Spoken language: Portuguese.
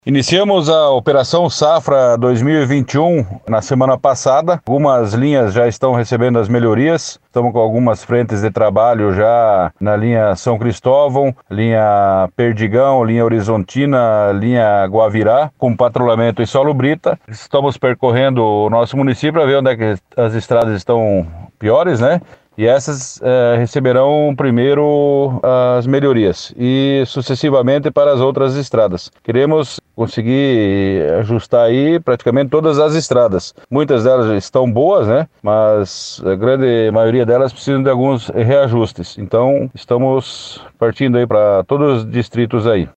Iniciamos a Operação Safra 2021 na semana passada. Algumas linhas já estão recebendo as melhorias. Estamos com algumas frentes de trabalho já na linha São Cristóvão, linha Perdigão, linha Horizontina, linha Guavirá, com patrulhamento e solo brita. Estamos percorrendo o nosso município para ver onde é que as estradas estão piores, né? E essas receberão primeiro as melhorias e sucessivamente para as outras estradas. Queremos conseguir ajustar aí praticamente todas as estradas. Muitas delas estão boas, né? Mas a grande maioria delas precisam de alguns reajustes. Então estamos partindo aí para todos os distritos aí.